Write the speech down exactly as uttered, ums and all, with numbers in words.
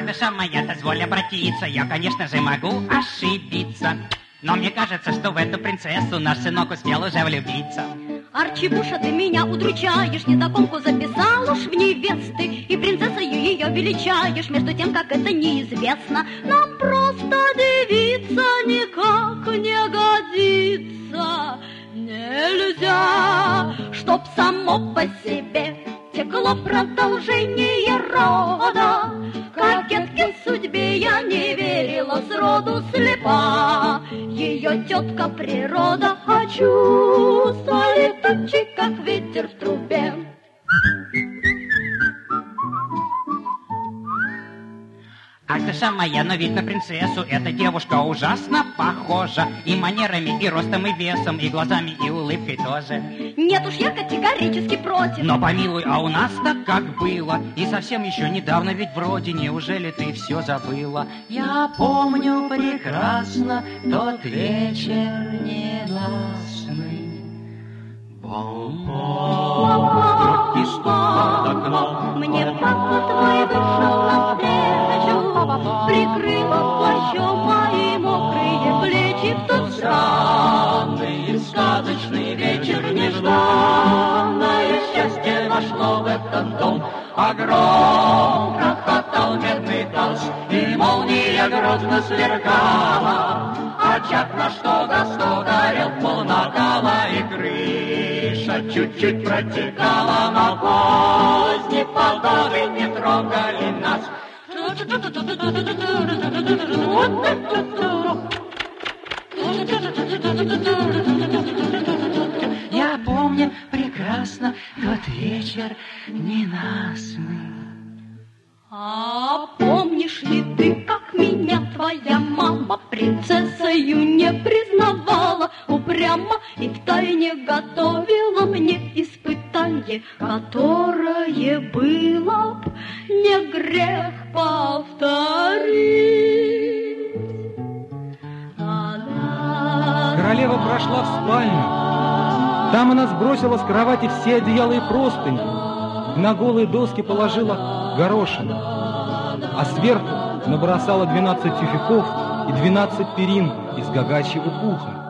Ах, моя, дозволь обратиться, я, конечно же, могу ошибиться. Но мне кажется, что в эту принцессу наш сынок успел уже влюбиться. Арчибуша, ты меня удручаешь, незнакомку записал уж в невесты, и принцессою ее величаешь, между тем, как это неизвестно. Нам просто девица никак не годится. Нельзя, чтоб само по себе текло продолжение рода. Кокетке судьбе я не верила, сроду слепа. Ее тетка природа, а чувства летучий, как ветер в трубе. Ах, душа моя, но ведь на принцессу эта девушка ужасно похожа. И манерами, и ростом, и весом, и глазами, и улыбкой тоже. Нет уж, я категорически против. Но помилуй, а у нас-то как было? И совсем еще недавно ведь вроде, неужели ты все забыла? Я помню прекрасно тот вечер ненастный. Бом-бом, и стук под окном. Мне папа твой вышел навстречу, прикрыла плащом мои мокрые плечи в тот странный сказочный вечер. Нежданное счастье вошло в этот дом. Огром грохотал медный таз, и молния грозно сверкала. Очаг на что до сто горел, пол накала, и крыша чуть-чуть протекала. Но поздние подолы не трогали нас. Я помню прекрасно тот вечер ненастный. А помнишь ли ты, как меня твоя мама принцессою не признавала, упрямо и втайне готовила мне испытание, которое было б не грех повторить? Она... Королева прошла в спальню. Там она сбросила с кровати все одеяла и простыни, на голые доски положила горошину, а сверху набросала двенадцать тюфяков и двенадцать перин из гагачьего пуха.